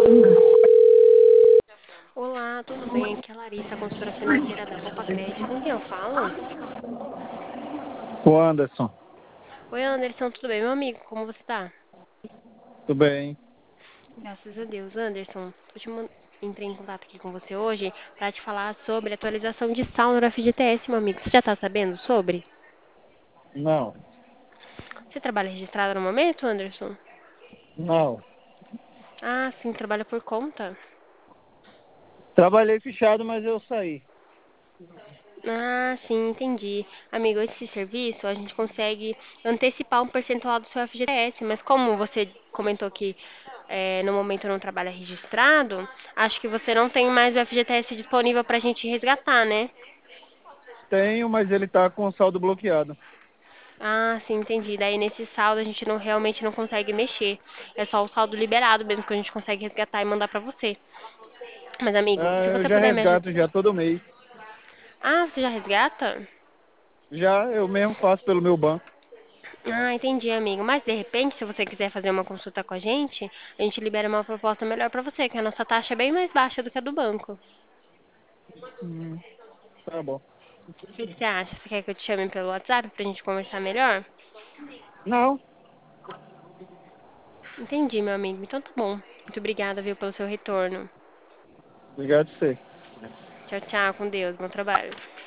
Olá, tudo bem? Aqui é a Larissa, consultora financeira da Copa Crédito. Com quem eu falo? O Anderson, Oi, Anderson, tudo bem, meu amigo? Como você tá? tudo bem? Graças a Deus. Anderson, entrei em contato aqui com você hoje para te falar sobre atualização de saldo da FGTS, meu amigo. Você já tá sabendo sobre? Não, Você trabalha registrado no momento, Anderson? não. Ah, sim, trabalha por conta. Trabalhei fechado, mas eu saí. Ah, sim, entendi. Amigo, esse serviço a gente consegue antecipar um percentual do seu FGTS, mas como você comentou que no momento não trabalha registrado, acho que você não tem mais o FGTS disponível para a gente resgatar, né? Tenho, mas ele tá com o saldo bloqueado. Ah, sim, entendi. Daí nesse saldo a gente não realmente não consegue mexer. É só o saldo liberado mesmo que a gente consegue resgatar e mandar para você. Mas amigo, se Ah, eu você já puder me ajudar. resgato já todo mês. Ah, você já resgata? Já eu mesmo faço pelo meu banco. Ah, entendi, amigo. Mas de repente, se você quiser fazer uma consulta com a gente libera uma proposta melhor pra você, que a nossa taxa é bem mais baixa do que a do banco. Hum, tá bom. O que que você acha? Você quer que eu te chame pelo WhatsApp pra gente conversar melhor? Não, Entendi, meu amigo. Então tá bom. Muito obrigada, viu, pelo seu retorno. obrigado a você. Tchau, tchau. Com Deus. Bom trabalho.